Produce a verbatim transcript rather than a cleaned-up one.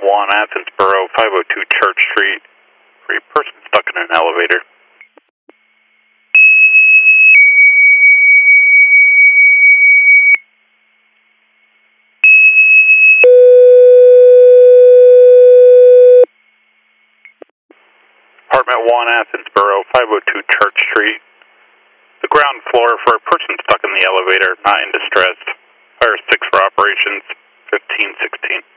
one, Athensboro, five oh two Church Street, for a person stuck in an elevator. Apartment one, Athensboro, five oh two Church Street. The ground floor for a person stuck in the elevator, not in distress. Fire six for operations, fifteen sixteen.